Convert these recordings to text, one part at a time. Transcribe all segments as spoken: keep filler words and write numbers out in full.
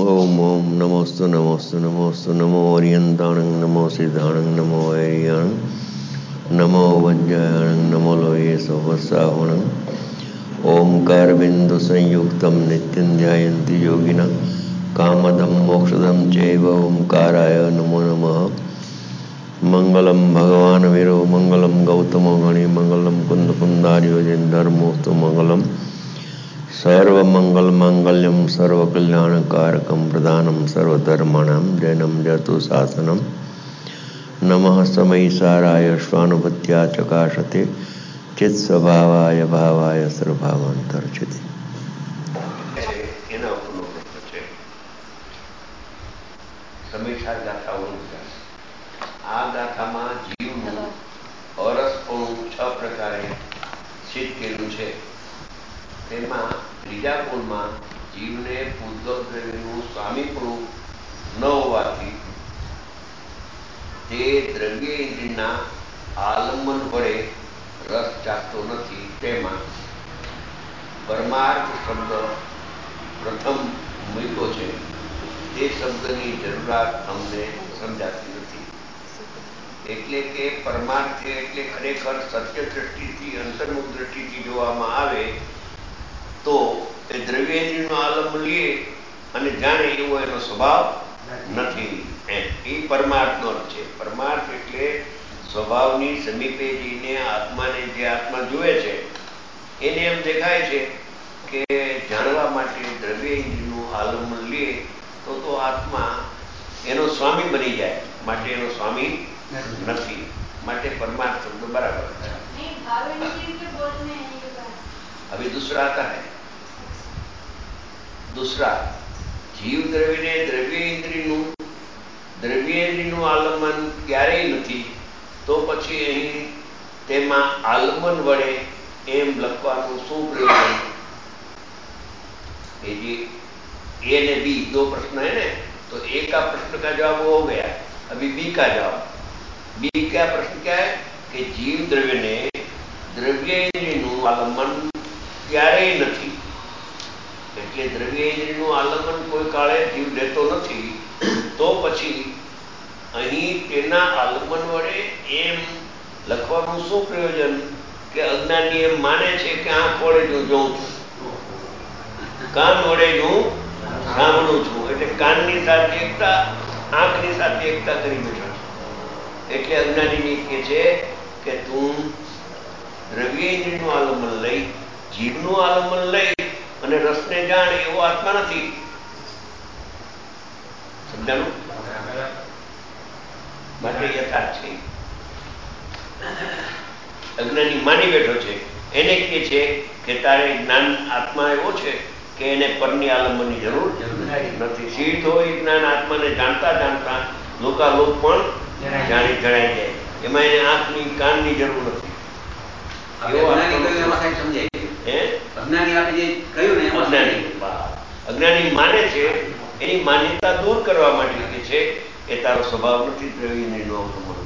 ओम ओम नमोस्तु नमोस्तु नमोस्तु नमो ओरियंताणं नमो सिद्धाणं नमो ऐरियाणं नमो वज्रायणं नमो लोये सोवसावणं ओंकार बिंदु संयुक्तं नित्यं ध्यायन्ति योगिनः कामदं मोक्षदं चैव ओंकाराय नमो नमः। मंगलम भगवान वीरो मंगलम गौतमो गणि मंगलम कुंद कुंदार्यो जन धर्मोस्तु मंगलम सर्वमंगल मांगल्यम सर्वकल्याणकारकम प्रधानम सर्वधर्माणां जैनम जतु शासनम नमः समयिसाराय स्वानुभूत्या चकाशते चित्स्वभावाय भावाय सर्वभावांतर्चिते। સમીક્ષા ગાથા ઓગણચાસ. આ ગાથામાં જીવનું અરસપણું છ પ્રકારે સિદ્ધ કર્યું છે. તેમાં ત્રીજા ગુણમાં જીવને પૂતગલ દ્રવ્યનું સ્વામીપણું ન હોવાથી તે દ્રવ્ય ઇન્દ્રિયના આલંબન વડે રસ ચાખતો નથી. તેમાં પરમાર્થ શબ્દ પ્રથમ મૂક્યો છે. તે શબ્દની જરૂરિયાત અમને સમજાતી નથી. એટલે કે પરમાર્થ એટલે ખરેખર સત્ય દ્રષ્ટિથી અંતર્મુખ દ્રષ્ટિથી જોવામાં આવે તો એ દ્રવ્યેન્દ્રિયનો આલંબન લે અને જાણે એવો એનો સ્વભાવ નથી. એમ એ પરમાર્થનો અર્થ છે. પરમાર્થ એટલે સ્વભાવની સમીપે જઈને આત્માને જે આત્મા જુએ છે એને એમ દેખાય છે કે જાણવા માટે દ્રવ્યેન્દ્રિયનું આલંબન લે તો તો આત્મા એનો સ્વામી બની જાય, માટે એનો સ્વામી નથી. માટે પરમાર્થ શબ્દ બરાબર છે. अभी दूसरा आता है. दूसरा जीव द्रव्य ने द्रव्य इंद्रियનું દ્રવ્યેન્દ્રિયનું આલંબન ક્યારેય નથી તો પછી અહીં તેમાં આલંબન વડે એમ લખવાનું શું પ્રયોજન? ये जी ए ने बी दो प्रश्न है ना, तो ए का प्रश्न का जवाब हो गया. अभी बी का जवाब. बी का प्रश्न क्या है कि जीव द्रव्य ने દ્રવ્યેન્દ્રિયનું આલંબન ક્યારેય નથી. એટલે દ્રવ્યેન્દ્રિયનું આલંબન કોઈ કાળે જીવ લેતો નથી તો પછી અહીં તેના આલંબન વડે એમ લખવાનું શું પ્રયોજન કે અજ્ઞાની એમ માને છે કે આંખ વડે હું જોઉં છું, કાન વડે હું સાંભળું છું, એટલે કાનની સાથે એકતા આંખની સાથે એકતા કરી બેઠા છે. એટલે અજ્ઞાની કહે છે કે તું દ્રવ્યેન્દ્રિયનું આલંબન લઈ જીવનું આલંબન લઈ અને રસને જાણે એવો આત્મા નથી. સમજાણું? માટે યથાર્થ છે. અજ્ઞાની માની બેઠો છે, એને કહે છે કે તારે જ્ઞાન આત્મા એવો છે કે એને પરની આલંબનની જરૂર નથી. સીધ હોય જ્ઞાન આત્માને જાણતા જાણતા લોકાલોક પણ જાણી જણાઈ જાય. એમાં એને આંખની કાનની જરૂર નથી. અજ્ઞાની માને છે એની માન્યતા દૂર કરવા માટે કે છે એ તારો સ્વભાવ નથી દ્રવ્યનો અવલંબન.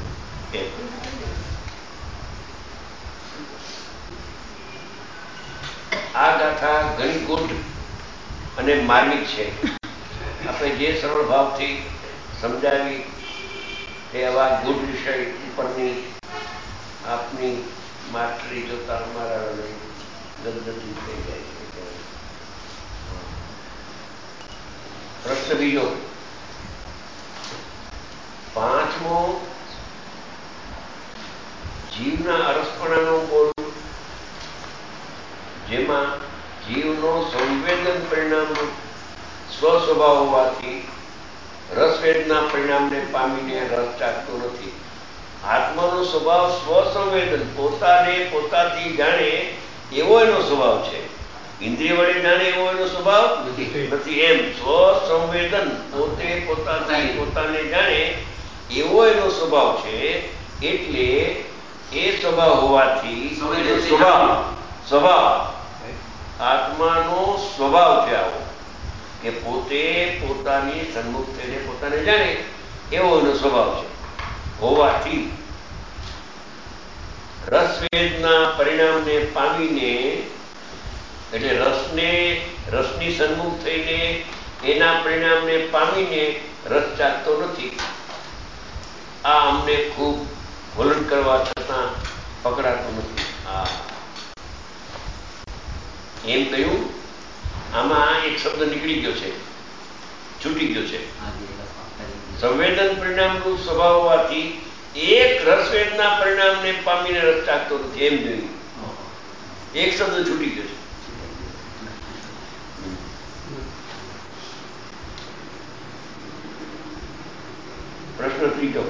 આ ગાથા ઘણી ગૂઢ અને માર્મિક છે. આપણે જે સરળ ભાવથી સમજાવી તે આવા ગૂઢ વિષય ઉપરની આપની માસ્ટરી જોતા અમારા ગદગદી થઈ જાય છે. પ્રશ્ન બીજો, પાંચમો જીવના અરસપણાનો બોલ, જેમાં જીવનો સંવેદન પરિણામ સ્વ સ્વભાવ હોવાથી રસવેદના પરિણામને પામીને રસ ચાખતો નથી. આત્માનો સ્વભાવ સ્વસંવેદન, પોતાને પોતાથી જાણે એવો એનો સ્વભાવ છે. ઇન્દ્રિય વડે જાણે એવો એનો સ્વભાવ નથી. એમ સ્વસંવેદન, પોતે પોતાથી પોતાને જાણે એવો એનો સ્વભાવ છે. એટલે એ સ્વભાવ હોવાથી સ્વભાવ સ્વભાવ આત્માનો સ્વભાવ છે આવો કે પોતે પોતાની સન્મુખ થઈને પોતાને જાણે એવો એનો સ્વભાવ છે. હોવાથી રસવેદના પરિણામને પામીને એટલે રસને રસની સન્મુખ થઈને એના પરિણામને પામીને રસ ચાલતો નથી. આ અમને ખૂબ વલણ કરવા છતાં પકડાતું નથી. આ એમ કહ્યું. આમાં એક શબ્દ નીકળી ગયો છે, છૂટી ગયો છે. સંવેદન પરિણામનું સ્વભાવ હોવાથી એક રસવેદના પરિણામને પામીને રસ ચાલતો નથી એમ જોયું. એક શબ્દ છૂટી ગયો છે. પ્રશ્ન ત્રીજો,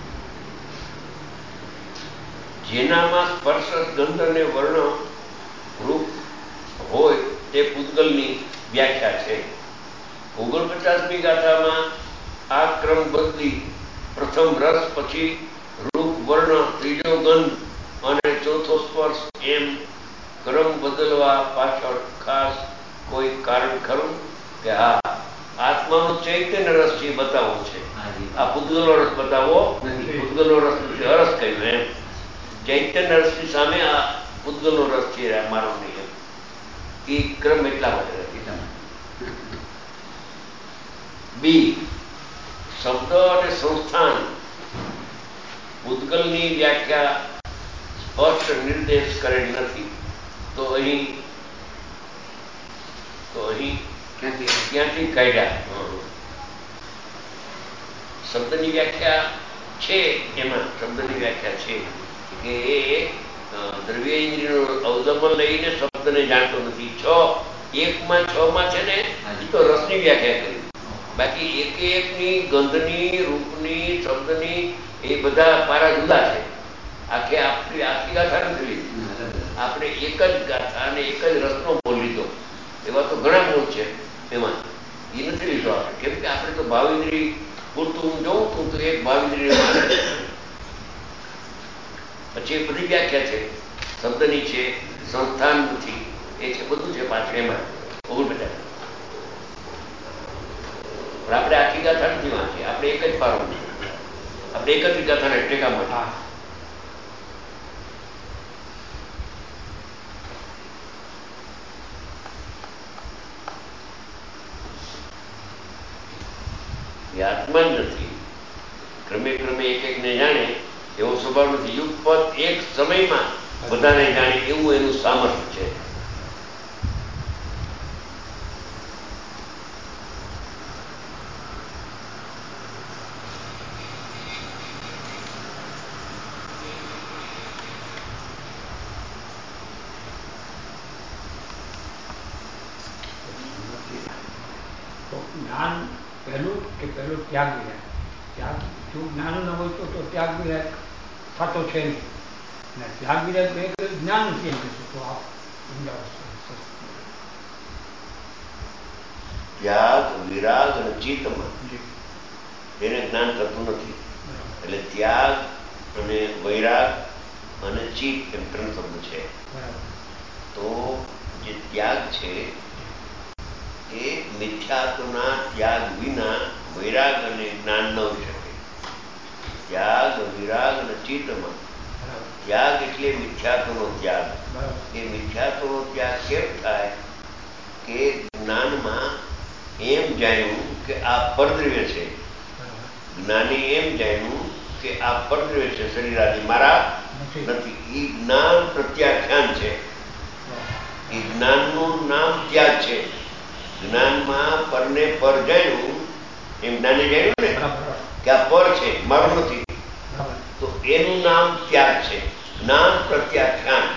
જેનામાં સ્પર્શ ગંધ અને વર્ણ રૂપ હોય તે પૂતગલની વ્યાખ્યા છે. ઓગણપચાસમી ગાથામાં આ ક્રમ બદલી પ્રથમ રસ, પછી રૂપ વર્ણ, ત્રીજો ગંધ અને ચોથો સ્પર્શ એમ ક્રમ બદલવા પાછળ ખાસ કોઈ કારણ ખરું? કે હા, આત્માનો ચૈતન્ય રસ છે બતાવવો છે. આ પૂતગલનો રસ બતાવવો નથી. પૂતગલનો રસ નથી, હરસ કહ્યું એમ. ચૈતન્ય રસની સામે આ પૂતગલનો રસ છે મારો નહીં. એ ક્રમ એટલા માટે નથી. બી, શબ્દ અને સંસ્થાન પૂતગલની વ્યાખ્યા સ્પષ્ટ નિર્દેશ કરેલ નથી. તો અહીં તો અહીં ક્યાંથી કાઢ્યા? શબ્દની વ્યાખ્યા છે, એમાં શબ્દની વ્યાખ્યા છે કે એ દ્રવ્યેન્દ્રિયનો અવદમન લઈને શબ્દને જાણતો નથી. છ એકમાં છ માં છે ને, એ તો રસની વ્યાખ્યા કરી. બાકી એક એકની ગંધની, રૂપની, શબ્દની એ બધા પારા જુદા છે. આખે આપણી આખી ગાથા નથી લીધી. આપણે એક જ ગાથા અને એક જ રસનો બોલ લીધો. એવા તો ઘણા બોલ છે એમાં, એ નથી લીધો આપણે. કેમ કે આપણે તો ભાવેન્દ્રિય પૂરતું હું જોઉં તું તો એક ભાવેન્દ્રિય માને. પછી એ બધી વ્યાખ્યા છે, શબ્દની છે, સંસ્થાન નથી, એ છે, બધું છે પાછળ એમાં. ઓગણપચાસ પણ આપણે આખી ગાથા નથી વાંચી. આપણે એક જ પારો, આપણે એક જ ગાથાને ટેકામાં. એ આત્મા જ નથી. ક્રમે ક્રમે એક એકને જાણે એવો સ્વભાવ નથી. યુગપત એક સમયમાં બધાને જાણે એવું એનું સામર્થ્ય છે. જ્ઞાન પહેલું કે પહેલું ત્યાગ વિરાગ? ત્યાગ જો જ્ઞાન ન હોય તો ત્યાગ વિરાગ થતો છે નહીં. ને ત્યાગ વિરાગ બે જ્ઞાન નથી એમ કહેશું તો આપ ત્યાગ, વિરાગ અને ચિત્તમાં એને જ્ઞાન થતું નથી. એટલે ત્યાગ અને વૈરાગ અને ચિત્ત એમ ત્રણ શબ્દ છે. તો જે ત્યાગ છે એ મિથ્યાત્વના ત્યાગ વિના વૈરાગ અને જ્ઞાન ન હોઈ શકે. ત્યાગ, વિરાગ અને ચિત્તમાં ત્યાગ એટલે મિથ્યાત્વનો ત્યાગ. એ મિથ્યાત્વનો ત્યાગ કેમ થાય? કે જ્ઞાનમાં એમ જાણ્યું કે આ પરદ્રવ્ય છે. જ્ઞાની એમ જાણ્યું કે આ પરદ્રવ્ય છે, શરીર આદિ મારા નથી. એ જ્ઞાન પ્રત્યાખ્યાન છે. એ જ્ઞાનનું નામ ત્યાગ છે. જ્ઞાનમાં પરને પર જાણ્યું, એમ જ્ઞાને જાણ્યું ને કે આ પર છે, મારું નથી, તો એનું નામ ત્યાગ છે. જ્ઞાન પ્રત્યાખ્યાન.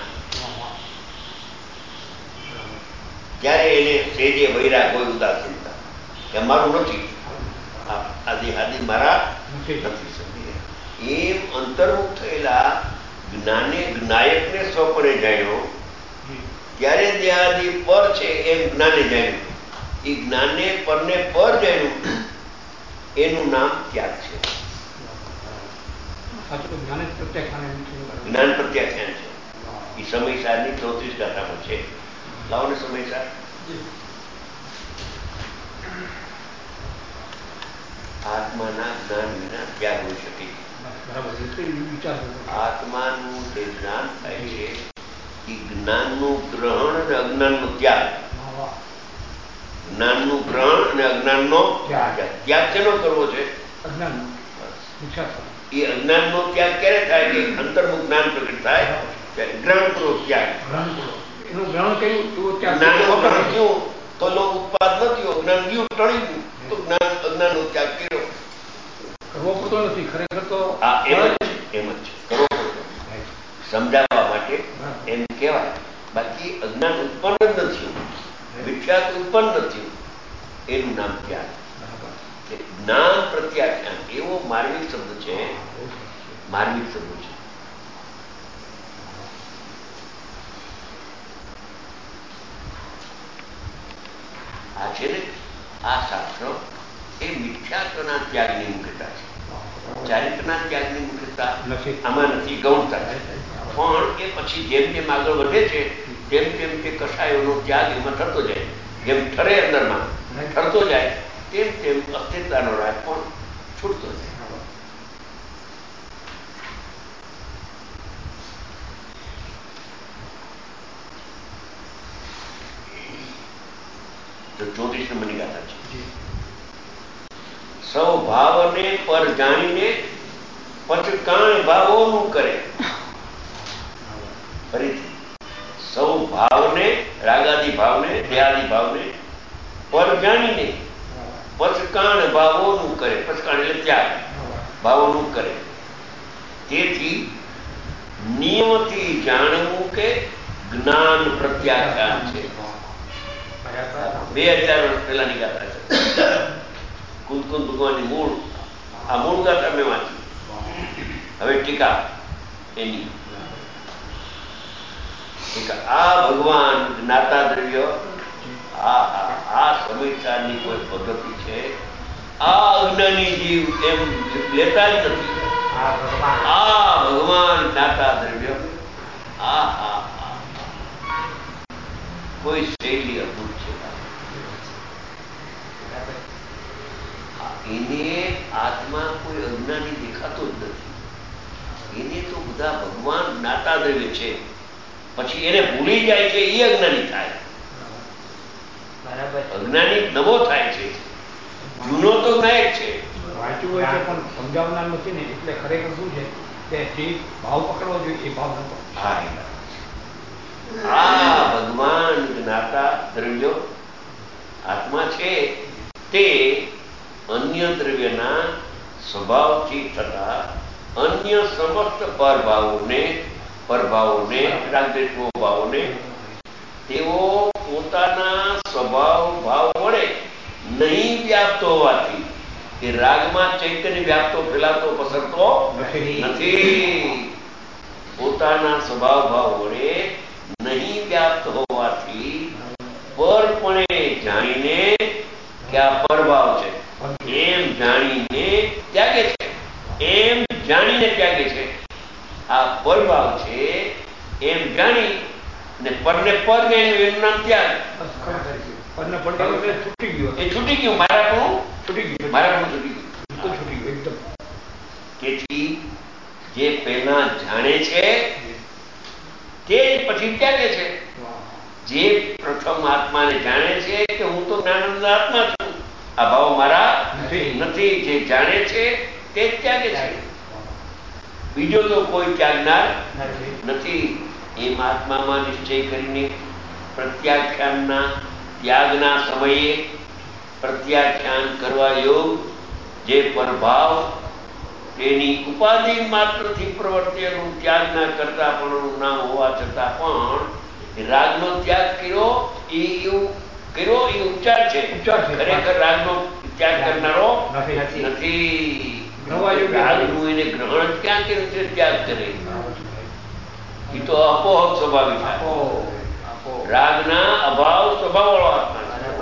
ત્યારે એને સેજે વૈરાગ હોય, ઉદાસીનતા, કે મારું નથી, આદિ આદિ મારા નથી. સમજી એમ અંતર્મુખ થયેલા જ્ઞાને જ્ઞાયકને સ્વપને જાણ્યો, ત્યારે દેહાદિ પર છે એમ જ્ઞાને જાણ્યું. એ જ્ઞાને પરને પર જાણ્યું, એનું નામ ત્યાગ છે. જ્ઞાન પ્રત્યાખ્યાન છે. એ સમયસારની ચોત્રીસ ગાથામાં છે. લાવો ને સમયસાર. આત્માના જ્ઞાન વિના ત્યાગ હોઈ શકે. આત્માનું જે જ્ઞાન થાય છે એ જ્ઞાનનું ગ્રહણ અને અજ્ઞાનનો ત્યાગ. જ્ઞાનનું ગ્રહણ અને અજ્ઞાનનો ત્યાગ. ત્યાગ શેનો કરવો છે? અજ્ઞાનનો. એ અજ્ઞાનનો ત્યાગ ક્યારે થાય? કે અંતર્મુખ જ્ઞાન પ્રગટ થાય ત્યારે જ્ઞાનપૂર્વક ત્યાગ. એનું ગ્રહણ કર્યું જ્ઞાનનું ગ્રહણ થયું તો એનો ઉત્પાદ ન થયો, જ્ઞાન ગયું ટળી ગયું તો જ્ઞાન અજ્ઞાનનો ત્યાગ કર્યો. કરવો પડતો નથી ખરેખર તો. હા, એમ જ છે, એમ જ છે, કરવો પડતો સમજાવવા માટે એમ કહેવાય. બાકી અજ્ઞાન ઉત્પન્ન જ નથી, વિખ્યાત ઉત્પન્ન નથી, એનું નામ ત્યાગ. જ્ઞાન પ્રત્યાખ્યાન એવો માર્મિક શબ્દ છે, માર્મિક શબ્દ છે. આ છે ને, આ શાસ્ત્ર એ મિથ્યાત્વના ત્યાગની મુખ્યતા છે. ચારિત્રના ત્યાગની મુખ્યતા આમાં નથી, ગૌણતા છે. પણ એ પછી જેમ જેમ આગળ વધે છે તેમ તેમ તે કષાયોનો ત્યાગ એમાં થતો જાય. જેમ ઠરે અંદરમાં ઠરતો જાય તેમ તેમ અસ્તિત્વનો રાગ પણ છૂટતો જાય. તો ચોત્રીસ નંબરની ગાથા છે. સૌ ભાવને પર જાણીને પચકાણ ભાવોનું કરે. ફરીથી, સૌ ભાવને, રાગાદી ભાવને, દેહાદી ભાવને પર જાણીને પચકાણ ભાવોનું કરે. પચકાણ એટલે ત્યાગ, ભાવોનું કરે. તેથી નિયમથી જાણવું કે જ્ઞાન પ્રત્યાખ્યાન છે. બે હજાર વર્ષ પહેલાની ગાથા છે. કુંદકુંદ ભગવાનની મૂળ, આ મૂળ ગાથા મેં વાંચી. હવે ટીકા એની. આ ભગવાન જ્ઞાતા દ્રવ્ય, આ આ સમીક્ષાની કોઈ પદ્ધતિ છે? આ અજ્ઞાની જીવ એમ લેતા જ નથી. આ ભગવાન જ્ઞાતા દ્રવ્ય, આ હા કોઈ શૈલી અદભુત છે. એને આત્મા કોઈ અજ્ઞાની દેખાતો જ નથી. એને તો બધા ભગવાન જ્ઞાતા દ્રવ્ય છે. પછી એને ભૂલી જાય છે, એ અજ્ઞાની થાય. અજ્ઞાની નવો થાય છે, જૂનો તો નાયક છે. વાંચ્યું હોય છે પણ સમજાવનાર નથી ને, એટલે ખરેખર શું છે કે જે ભાવ પકડવો જોઈએ એ ભાવ નતો. આ ભગવાન જ્ઞાતા દ્રવ્યો આત્મા છે તે અન્ય દ્રવ્યના સ્વભાવથી થતા અન્ય સમસ્ત પરભાવોને પરભાવોને રાગદ્વેષ ભાવોને તેઓ પોતાના સ્વભાવ ભાવ વડે નહીં વ્યાપ્ત હોવાથી, એ રાગમાં ચૈતન્ય વ્યાપ્તો ફેલાતો પસરતો નથી. પોતાના સ્વભાવ ભાવ વડે નહીં વ્યાપ્ત હોવાથી પરપણે જાણીને કે આ પરભાવ છે એમ જાણીને ત્યાગે છે. એમ જાણીને ત્યાગે છે. આ પરભાવ છે એમ જાણી ને પરને પર ગયું એનું નામ ત્યાગ. છૂટી ગયું, એ છૂટી ગયું. મારા પણ છૂટી ગયું, મારા પણ છૂટી ગયું. છૂટી ગયું એકદમ. તેથી જે પહેલા જાણે છે તે પછી ત્યાગે છે. જે પ્રથમ આત્માને જાણે છે કે હું તો જ્ઞાનંદ આત્મા છું, આ ભાવ મારા નથી, જે જાણે છે તે જ ત્યાગે છે. બીજો તો કોઈ ત્યાગનાર નથી. એમ આત્મામાં નિશ્ચય કરીને પ્રત્યાખ્યાનના ત્યાગના સમયે પ્રત્યાખ્યાન કરવા યોગ જે પરભાવ તેની ઉપાધિ માત્રથી પ્રવર્તેલું ત્યાગના કરતા પણ નામ હોવા છતાં પણ રાગનો ત્યાગ કર્યો એ એવું કર્યો એ ઉપચાર છે. ખરેખર રાગનો ત્યાગ કરનારો નથી. રાગનું એને ગ્રહણ ક્યાં કર્યું છે? ત્યાગ કરે. એ તો અપોહક સ્વભાવિક રાગના અભાવ સ્વભાવ વાળો આત્મા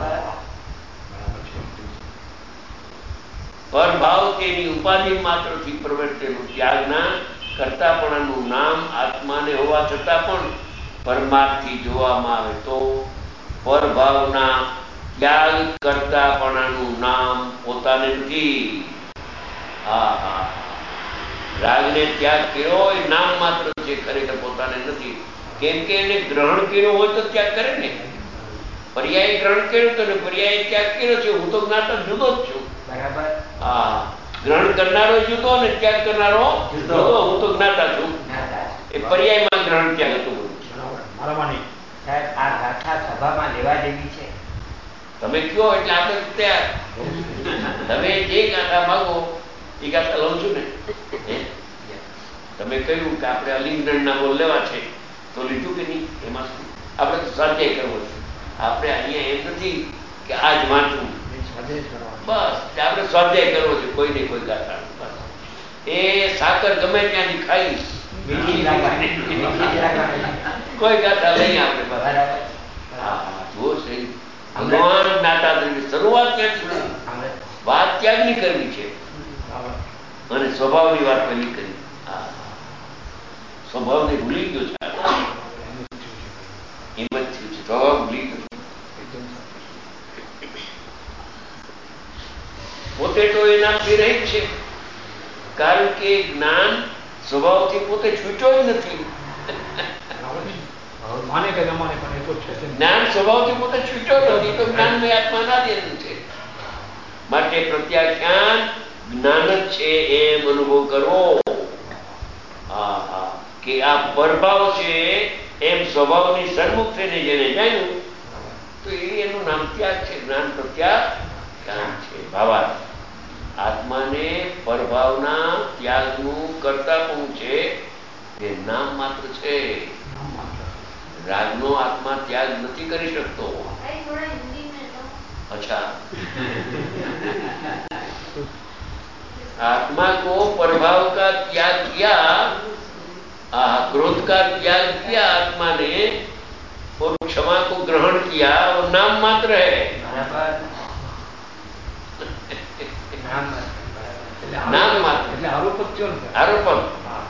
પરભાવ તેની ઉપાધિ માત્રથી પ્રવર્તેલું ત્યાગના કરતાપણાનું નામ આત્માને હોવા છતાં પણ પરમાર્થથી જોવામાં આવે તો પરભાવના ત્યાગ કરતાપણાનું નામ પોતાને નથી. હા હા રાગને ત્યાગ કર્યો એ નામ માત્ર છે, ખરેખર પોતાને નથી. કેમ કે એને ગ્રહણ કર્યો હોય તો ત્યાગ કરે ને. પર્યાય ગ્રહણ કર્યું તો ને પર્યાય ત્યાગ કર્યો છે. હું તો જ્ઞાતા જુદો જ છું. બરાબર. હા, ગ્રહણ કરનારો જુદો ને ત્યાગ કરનારો જુદો. હું તો જ્ઞાતા છું. એ પર્યાયમાં ગ્રહણ ત્યાગ હતું. મારામાં નહીં સાહેબ, આ ગાથા સભામાં લેવા જેવી છે. તમે કયો એટલે આપણે તૈયાર. તમે જે ગાથા માંગો એ ગાથા લઉં છું ને. તમે કહ્યું કે આપણે અલિંગનના બોલ લેવા છે તો લીધું કે નહીં? એમાં શું આપણે તો સ્વાધ્યાય કરવો છે. આપણે અહીંયા એમ નથી કે આજ વાંચવું, બસ આપણે સ્વાધ્યાય કરવો છે. કોઈ નહીં કોઈ ગાથા એ સાકર ગમે ત્યાંથી ખાઈ કોઈ ગાથા લઈએ આપણે. હા, જુઓ છે ભગવાન જ્ઞાતા તરીકે શરૂઆત ક્યાંથી? વાત ત્યાગની કરવી છે અને સ્વભાવની વાત પહેલી કરી. હા, સ્વભાવને ભૂલી ગયો છે. એમ જ થયું છે, સ્વભાવ ભૂલી ગયો. પોતે તો એનાથી રહી છે, કારણ કે જ્ઞાન સ્વભાવથી પોતે છૂટ્યો જ નથી. માને કે ન માને પણ એ તો છે. જ્ઞાન સ્વભાવથી પોતે છૂટ્યો નથી, તો જ્ઞાનમય આત્માના દેવું છે. માટે પ્રત્યાખ્યાન જ્ઞાન જ છે એમ અનુભવ કરવો. હા હા, કે આ પરભાવ છે એમ સ્વભાવની સન્મુખ થઈને જેને જાણ્યું તો એ એનું નામ ત્યાગ છે. જ્ઞાન પ્રત્યાખ્યાન છે. ભાવાર્થ આત્માને પરભાવના ત્યાગનું કરતા પણ છે કે નામ માત્ર છે. रागनो आत्मा त्याग नहीं करी सकतो। अच्छा, आत्मा को प्रभाव का त्याग किया, क्रोध का त्याग किया आत्मा ने, और क्षमा को ग्रहण किया, वो नाम मात्र है। नाम मात्र आरोपण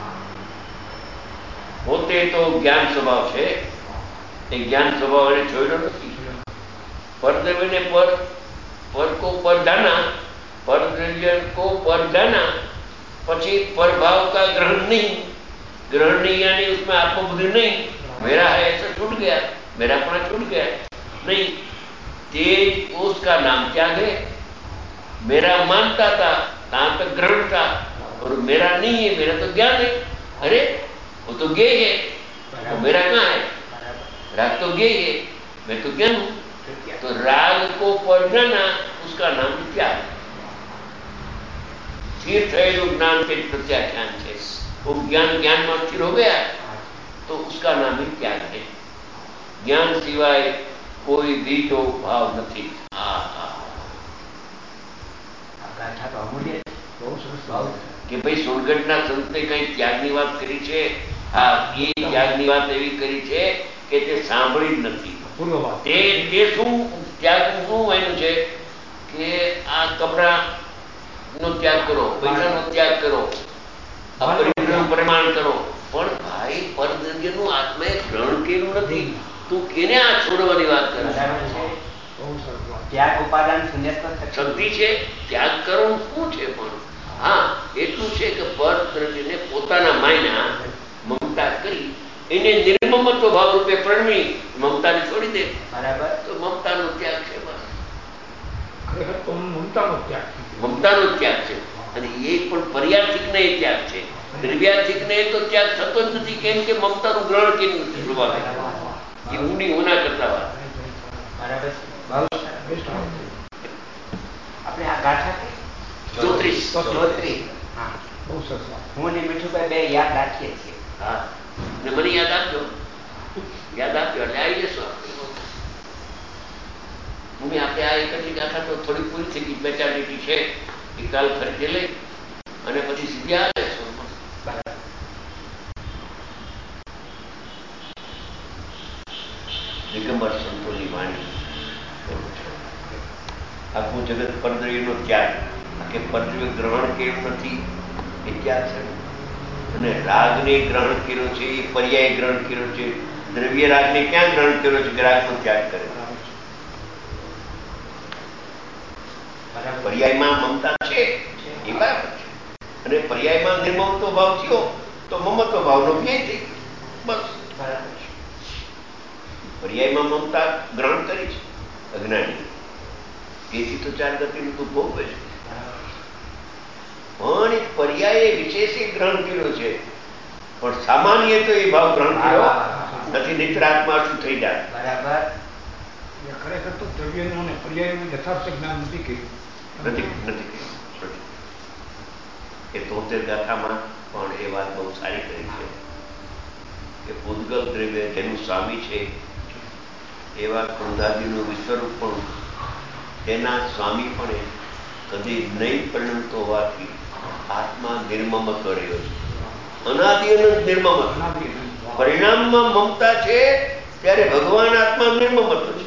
होते तो ज्ञान स्वभाव है। ज्ञान स्वभाव ने छोड़ो नहीं। परद्रव्य ने पर पर को पर जाना, परद्रव्य को पर जाना, पची परभाव का ग्रहण नहीं, ग्रहण नहीं यानी उसमें आत्मबुद्धि नहीं, मेरा है ऐसा छूट गया, मेरा अपना छूट गया नहीं, तेज उसका नाम त्याग है। मेरा मानता था, कहाँ तक ग्रहण था, और मेरा नहीं है, मेरा तो ज्ञान है। अरे वो तो ज्ञेय है, तो मेरा कहाँ है? राग तो ज्ञेय है, मैं तो ज्ञान हूं। तो राग को पर जाना उसका नाम त्याग। स्थिर थयेलू ज्ञान के प्रत्याख्यान है। वो ज्ञान ज्ञान में स्थिर हो गया तो उसका नाम ही त्याग है। ज्ञान सिवाय कोई बीजो भाव नहीं। हाँ हाँ कि भाई सोनगढ़ना संते कई त्यागनी बात करी छे। हाँ, ये त्यागनी बात एवी करी छे के ते सांभળી જ નથી। તે તે શું ત્યાગ શું એનું છે કે આ કપડાનો ત્યાગ કરો, પૈસાનો ત્યાગ કરો, અપરિગ્રહ પ્રમાણ કરો, પણ ભાઈ પરદ્રવ્યનું આત્માએ ગ્રહણ કર્યું નથી, તું કેને આ છોડવાની વાત કરે છે? ત્યાગ ઉપાદાન શૂન્યતા શક્તિ છે, ત્યાગ કરો શું છે? પણ હા એટલું છે કે પરદ્રવ્યને પોતાના માયના મમતા કરી એને નિર્મમત્વ ભાવ રૂપે પ્રણમી મમતાને છોડી દે, બરાબર? તો મમતાનો ત્યાગ છે। બસ મમતાનો ત્યાગ મમતાનો ત્યાગ છે। અને એ પણ પર્યાર્થિક ને ત્યાગ છે, દ્રવ્યાર્થિક ને તો ત્યાગ થતો જ નથી। કેમ કે મમતાનું ગ્રહણ કેમ નથી સ્વભાવે એ ઊંડી હોના કરતા વાત, બરાબર? આપણે આ ગાથા ચોત્રીસ ચોત્રીસ હા બહુ સરસ। હું ને મીઠુભાઈ બે યાદ રાખીએ છીએ। હા, ને મને યાદ આપજો, યાદ આપજો એટલે આવી જશો। હું આપણે આ એકત્રી ગાથા તો થોડી પૂરી થઈ ગઈ, બે ચાર લીટી છે એ કાલ ખરીદી લઈ અને પછી સીધી આવે છો। દિગંબર સંતોની વાણી આખું જગત પરદ્રવ્યનો ત્યાગ, કે પરદ્રવ્ય ગ્રહણ કેવું નથી એ ત્યાગ છે। અને રાગને ગ્રહણ કર્યો છે એ પર્યાય ગ્રહણ કર્યો છે। દ્રવ્ય રાગને ક્યાં ગ્રહણ કર્યો છે? રાગનો ત્યાગ કરે। પર્યાયમાં મમતા છે એ બરાબર છે, અને પર્યાયમાં નિર્મમત્વ ભાવ થયો તો મમત્વ ભાવનો વ્યય થઈ ગયો। બસ બરાબર છે। પર્યાયમાં મમતા ગ્રહણ કરી છે અજ્ઞાની. તેથી તો ચાર ગતિનું તો ભોગવે છે, પણ એક પર્યાય વિશેષે ગ્રહણ કર્યો છે, પણ સામાન્ય તો એ ભાવ ગ્રહણ કર્યો નથી. નિત્ર આત્મા શું થઈ જાય? બરાબર. ખરેખર તો દ્રવ્યનું અને પર્યાયનું યથાર્થ જ્ઞાન નથી કહ્યું. નથી નથી કહ્યું. એ તોતેર ગાથામાં પણ એ વાત બહુ સારી કરી છે કે પૂતગલ દ્રવ્ય જેનું સ્વામી છે એવા ક્રોધાદિનું વિશ્વરૂપ પણ તેના સ્વામી પણ કદી નહીં પરિણમતો હોવાથી આત્મા નિર્મમત્વ રહ્યો છે. અનાદિનું નિર્મમ પરિણામમાં મમતા છે, ત્યારે ભગવાન આત્મા નિર્મમત્વ છે.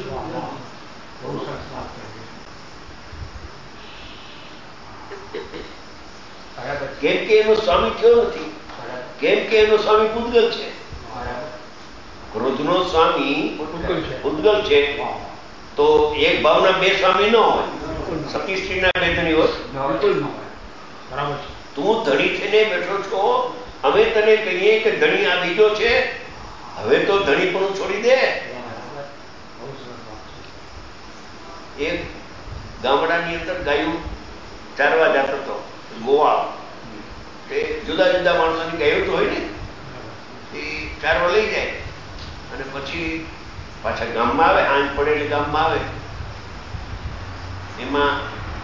કેમ કે એનો સ્વામી થયો નથી, કેમ કે એનો સ્વામી પૂતગલ છે. ક્રોધનો સ્વામી પૂતગલ છે, તો એક ભાવના બે સ્વામી ન હોય. સતી સ્ત્રીના બે ધણી હોય. તું ધણી થઈને બેઠો છો, અમે તને કહીએ કે ધણી આ બીજો છે, હવે તો ધણી પણ છોડી દે. એક ગામડાની અંદર ગાયું ચારવા જતો હતો, ગોવાળ. એ જુદા જુદા માણસોની ગાયો તો હોય ને, એ ચારવા લઈ જાય અને પછી પાછા ગામમાં આવે. આંચ પડે એટલે ગામમાં આવે. એમાં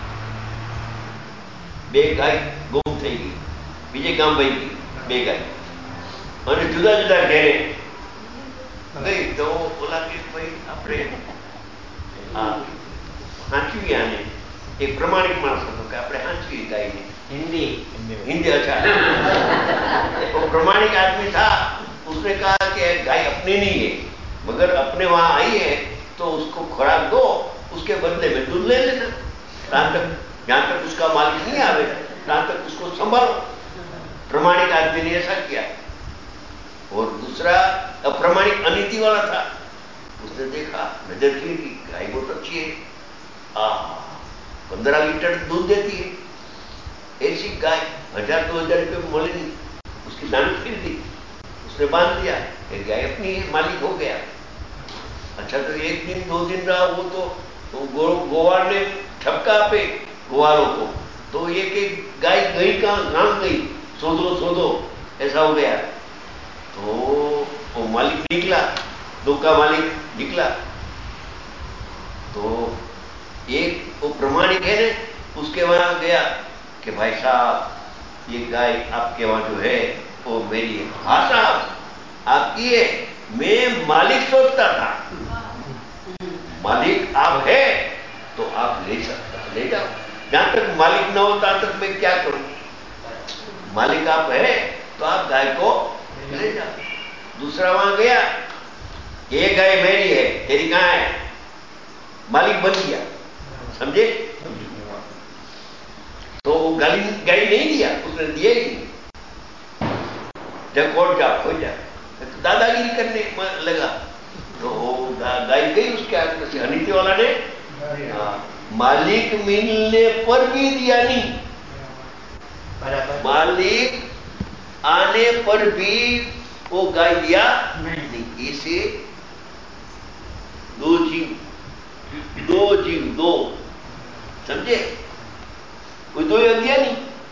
બે ગાય ગુમ થઈ ગઈ, બીજે ગામ વહી ગઈ બે ગાય, અને જુદા જુદા ઘેરે ગઈ. તો ઓલા કે ભાઈ આપણે હા હાંચવી આને. एक प्रमाणिक मानस હતો કે આપણે હાંચવી ગાયને. हिंदी हिंदी अच्छा वो प्रमाणिक आदमी था. उसने कहा कि गाय अपनी नहीं है, मगर अपने वहां आई है तो उसको खुराक दो, उसके बदले में दूध ले लेना. जहां तक जहां तक उसका मालिक नहीं आवे तहां तक उसको संभालो. प्रमाणिक आदमी ने ऐसा किया. और दूसरा अप्रमाणिक अनीति वाला था. उसने देखा, नजर की गाय बहुत अच्छी है, आ पंद्रह लीटर दूध देती है, ऐसी गाय हजार दो हजार रुपये में मिली नहीं. उसकी दान खरीदी, उसने बांध दिया, एक गाय अपनी है, मालिक हो गया. अच्छा तो एक दिन दो दिन रहा वो तो, तो गो, गोवाल ने ठपका पे गोवालों को, तो एक एक गाय गई कहाँ गांव गई, शोधो शोधो, ऐसा हो गया. तो वो मालिक निकला, दो का मालिक निकला. तो एक वो प्रमाणिक है ने, उसके वहां गया कि भाई साहब ये गाय आपके वहां जो है वो मेरी है. हाँ साहब आपकी है, मैं मालिक सोचता था. मालिक आप है तो आप ले सकता, ले जाओ. जहां तक मालिक न हो तहां तक मैं क्या करूं. मालिक आप है तो आप गाय को ले जाओ. दूसरा वहां गया, ये गाय मेरी है, तेरी कहां है. मालिक बन गया, समझे. तो गाली गाय नहीं दिया, उसने दिया ही नहीं. जब कोर्ट जा खो जा तो दादागिरी करने लगा. तो गाय गई उसके आगे से. अनिति वाला ने मालिक मिलने पर भी दिया नहीं. मालिक आने पर भी वो गाय दिया नहीं. इसे दो जीव दो जीव दो, समझे. कोई दो दिया नहीं.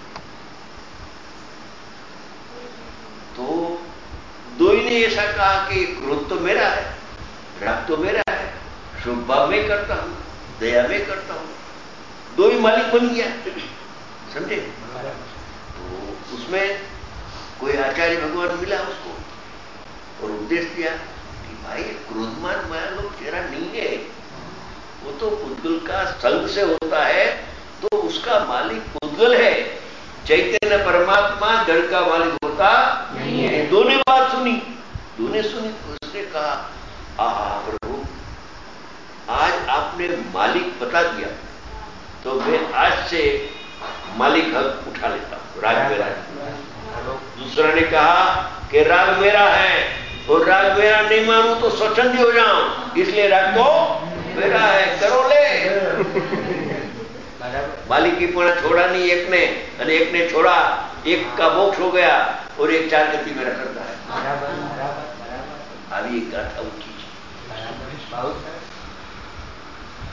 तो दो ही ने ऐसा कहा कि क्रोध तो मेरा है, राग तो मेरा है, शुभ भाव में करता हूं, दया में करता हूं. दो ही मालिक बन गया, समझे. तो उसमें कोई आचार्य भगवान मिला उसको और उपदेश दिया कि भाई क्रोधमान माया लोग तेरा नहीं है, वो तो पुद्गल का संग से होता है, तो उसका मालिक पुद्गल है. चैतन्य परमात्मा जड़ का मालिक होता नहीं है. दो ने बात सुनी, दो ने सुनी. उसने कहा आहा प्रभु आज आपने मालिक बता दिया, तो मैं आज से मालिक हक उठा लेता हूं. राग मेरा है. दूसरा ने कहा कि राग मेरा है और राग मेरा नहीं मानूं तो स्वच्छंदी हो जाऊं, इसलिए राग तो मेरा है, करो ले. मालिकी पण छोड़ा नहीं एक ने, और एक ने छोड़ा. एक का मोक्ष हो गया और एक चार गति में रखता है. આવી એક ગાથા ઊંચી છે.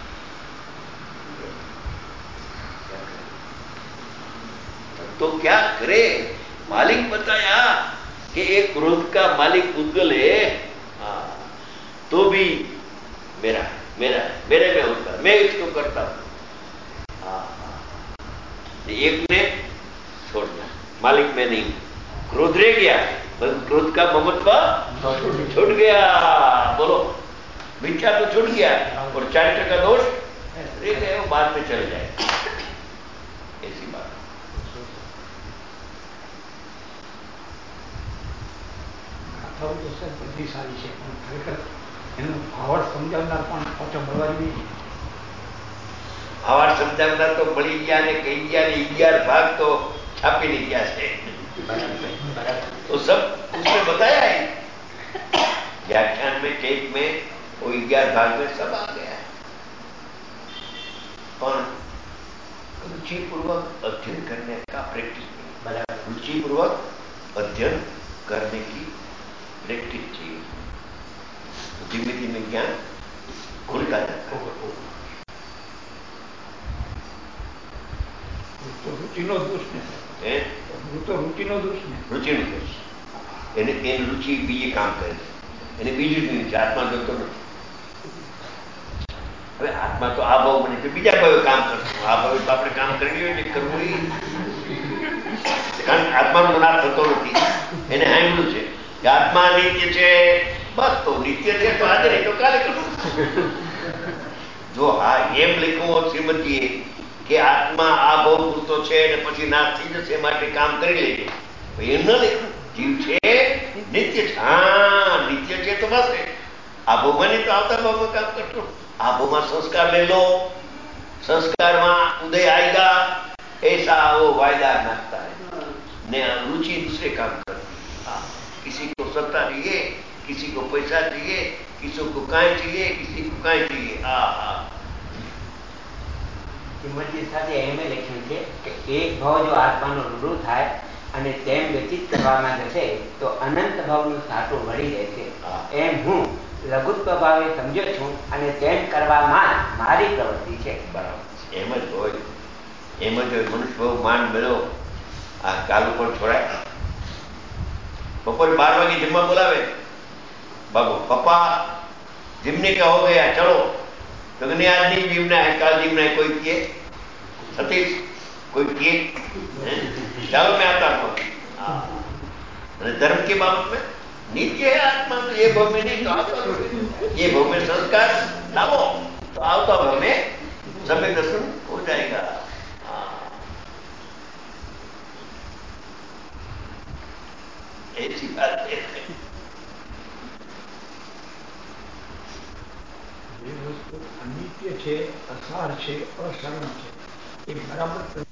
तो क्या करे? मालिक बताया कि एक क्रोध का मालिक पुद्गल है, हाँ, तो भी मेरा मेरा मेरे में होता, मैं इसको करता हूं। हाँ, एक ने छोड़ना, मालिक में नहीं, क्रोध रह गया, बस क्रोध का ममत्व छूट गया। बोलो, मिथ्या तो छूट गया और चारित्र का दोष रह गया, वो बाद में चल जाए, ऐसी बात। ગાથાઓ તો સર બધી સારી છે, પણ ખરેખર એનું ભાવાર્થ સમજાવનાર પણ પાછો મળવા જોઈએ. ભાવાર્થ સમજાવનાર તો મળી ગયા ને કહી ગયા ને અગિયાર भाग तो छापी नहीं गया है, तो सब उसने बताया है व्याख्यान में, टेप में, वो ग्यारह भाग में सब आ गया है। पर रुचि पूर्वक अध्ययन करने का प्रैक्टिस नहीं, रुचि पूर्वक अध्ययन करने की प्रैक्टिस चाहिए, तो धीमे धीमे ज्ञान खुलता जाता है। તો રુચિનો દોષ ને, તો રુચિનો દોષ ને, રુચિનો દોષ. એને એની રુચિ બીજે કામ કરે છે, એને બીજું જ છે, આત્મા જોતો નથી. હવે આત્મા તો આ ભાવ બને છે, બીજા ભાવે કામ કરશું, આ ભાવે તો આપણે કામ કરી હોય ને કરવું એ, કારણ કે આત્માનો નાશ થતો નથી. એને સાંભળ્યું છે કે આત્મા નિત્ય છે, બસ તો નિત્ય છે તો આજે નહીં તો કાલે કરું. જો હા એમ લખ્યું હોત શ્રીમતીએ કે આત્મા આ ભાવ પૂરતો છે અને પછી નાશ થઈ જશે, માટે કામ કરી લેજે, એમ ન લખ્યું. જીવ છે નિત્ય છે, હા નિત્ય છે તો બસ આ ભાવમાં નહીં તો આવતા ભાવમાં કામ કરશો. આ ભાવમાં સંસ્કાર ले लो, संस्कार में उदय आएगा, ऐसा वो वायदा नाचता है ने रुचि दूसरे काम करती है। हाँ, किसी को सत्ता चाहिए, किसी को पैसा चाहिए, किसी को काय चाहिए, किसी को काय चाहिए। हाँ हाँ શ્રીમતી સાથે એમ લખ્યું છે કે એક ભાવ જો આત્માનો રૂઢ થાય અને તેમ વ્યતીત કરવામાં જશે તો અનંત ભાવનું સાટું મળી રહેશે. એમ હું લઘુત્વ ભાવે સમજ્યો છું અને તેમ કરવામાં મારી પ્રવૃત્તિ છે. બરાબર, એમ જ હોય, એમ જ હોય. મનુષ્ય ભાવ માન મેળો આ કાલ ઉપર છોડાય. બપોરે બાર વાગે જમવા બોલાવે बाबू, पापा जिमने का हो गया चलो, तो नहीं आज नहीं जिमना है, कल जिमना है, कोई किए सतीश कोई किए, चलो मैं आता हूँ। धर्म के बाबत में नित्य है आत्मा, तो ये भव में नहीं तो आता, ये भव में संस्कार लाओ तो आता भव में समय दर्शन हो जाएगा। ऐसी बात है। જે વસ્તુ અનિત્ય છે, અસાર છે, અસરણ છે, એ બરાબર